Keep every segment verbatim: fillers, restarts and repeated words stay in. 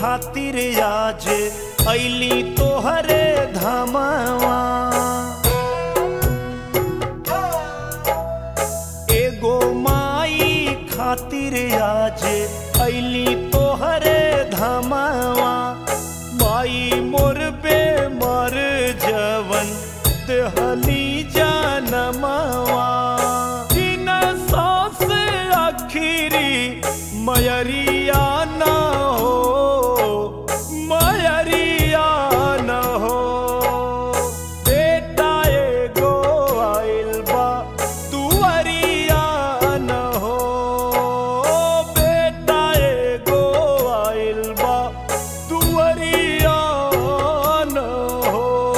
खातिर आज अइली तोहरे धामवा। एगो माई खातिर आज अइली तोहरे धामवा। माई मोर बेमर जवन देहली जनमवा। दिन सांस आखिरी मयरिया न हो, मयरिया न हो। बेटा एगो आइल बा दुआरिया न हो। बेटा एगो आइल बा दुआरिया न हो।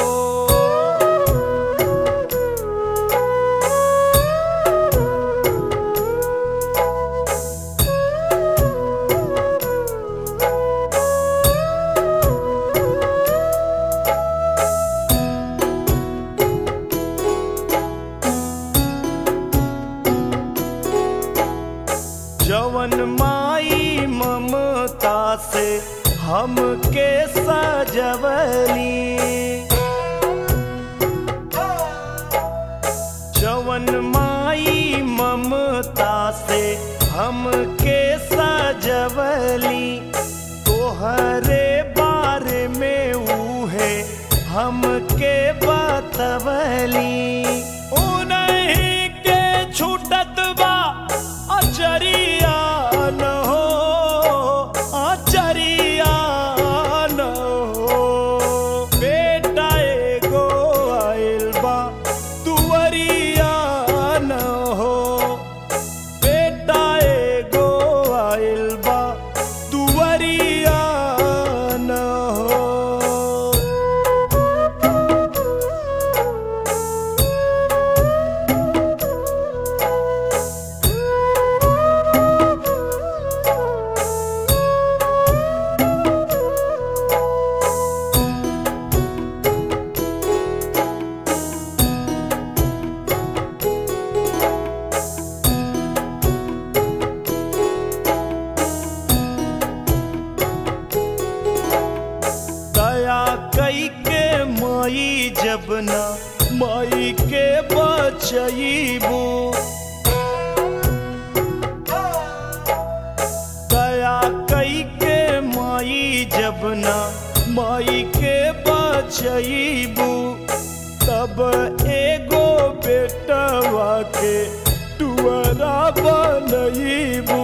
जवन माई ममता से हमके सजवली। जवन माई ममता से हमके सजवली। तोहरे बारे में उहे हमके बतवली। उन्हीं के छूटत बा अचरिया न हो, अचरिया न हो। बेटा एगो आइल बा दुआरिया न हो। बेटा एगो आइल बा दुआरिया न हो। दया कई के माई जब ना माई के बचईबू। दया कई के माई जब ना माई के बचईबू। तब एगो बेटवा के टुअरा बनईबू।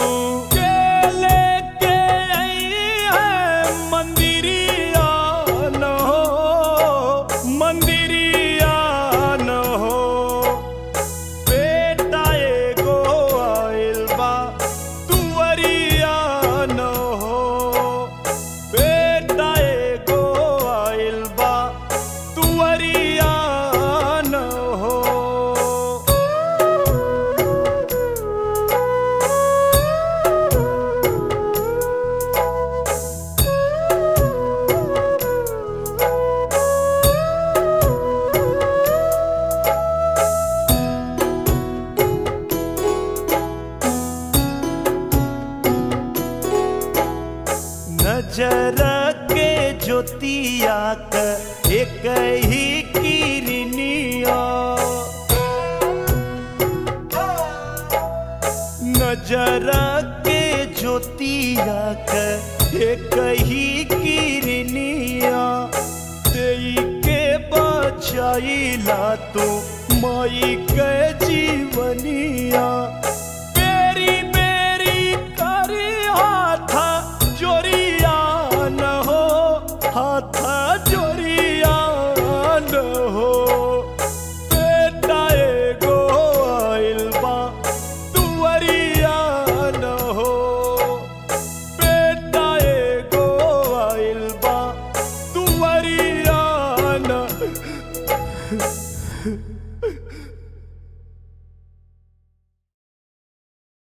नजर के ज्योतिया क एक ही किरनिया। नजर के ज्योतिया क एक ही किरनिया। देई के बचाइला तू माई के जीवनिया। बेरी बेरी करी हाथ जोरिया न हो, हाथ जोरिया न हो। बेटा एगो आइल बा दुआरिया न हो। बेटा एगो आइल बा दुआरिया न